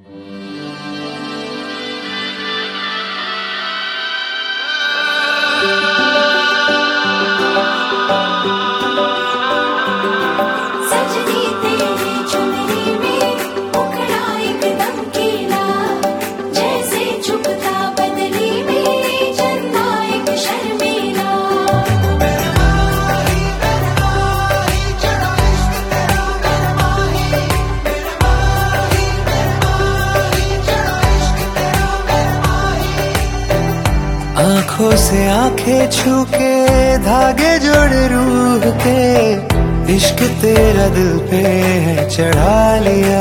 आंखों से आंखें छू के धागे जोड़ रूह के, इश्क तेरा दिल पे है चढ़ा लिया।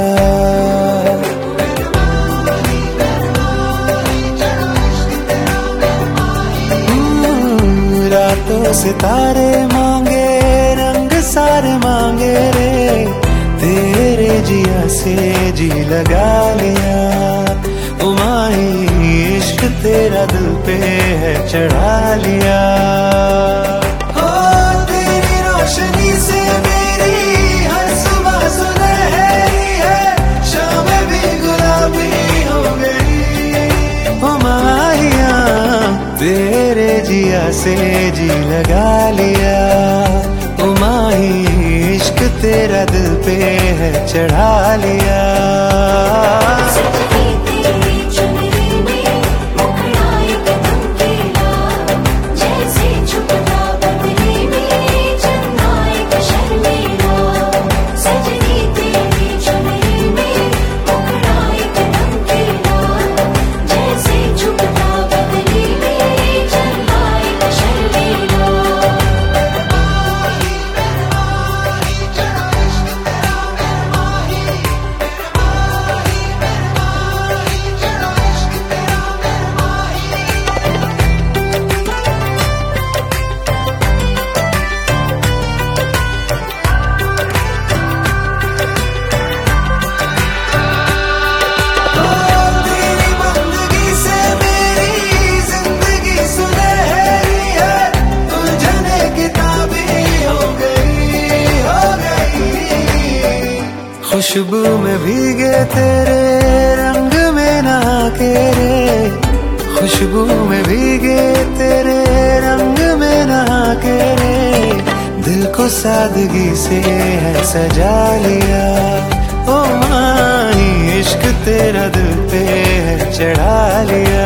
रातों सितारे मांगे, रंग सारे मांगे रे, तेरे जिया से जी लगा लिया। ओ माही इश्क तेरा दिल पे है चढ़ा लिया। ओ तेरी रोशनी से मेरी हर सुबह सुनहरी है, शामें भी गुलाबी हो गई। ओ माहिया तेरे जिया से जी लगा लिया। ओ माही इश्क तेरा दिल पे है चढ़ा लिया। खुशबू में भीगे तेरे रंग में नहा के रे, खुशबू में भीगे तेरे रंग में नहा के रे, दिल को सादगी से है सजा लिया। ओ माही इश्क तेरा दिल पे है चढ़ा लिया।